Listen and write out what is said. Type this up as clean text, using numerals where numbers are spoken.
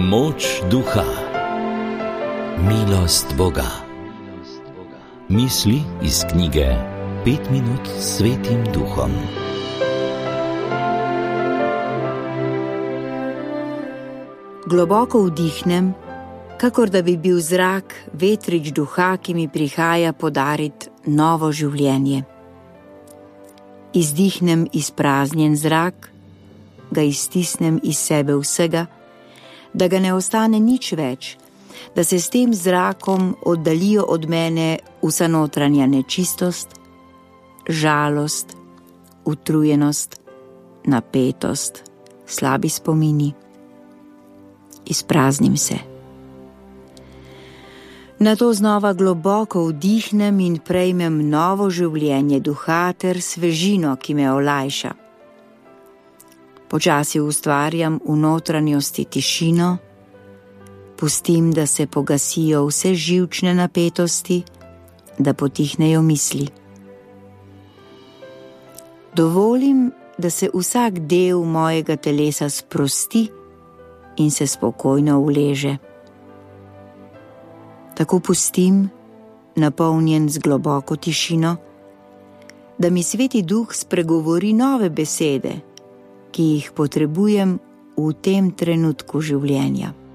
Moč duha, milost Boga. Misli iz knjige 5 minut s Svetim Duhom. Globoko vdihnem, kakor da bi bil zrak vetrič duha, ki mi prihaja podarit novo življenje. Izdihnem izpraznjen zrak, ga iztisnem iz sebe vsega, da ga ne ostane nič več, da se s tem zrakom oddalijo od mene vsa notranja nečistost, žalost, utrujenost, napetost, slabi spomini. Izpraznim se. Nato znova globoko vdihnem in prejmem novo življenje duha ter svežino, ki me olajša. Počasi ustvarjam v notranjosti tišino, pustim, da se pogasijo vse živčne napetosti, da potihnejo misli. Dovolim, da se vsak del mojega telesa sprosti in se spokojno uleže. Tako pustim, napolnjen z globoko tišino, da mi Sveti Duh spregovori nove besede, ki jih potrebujem v tem trenutku življenja.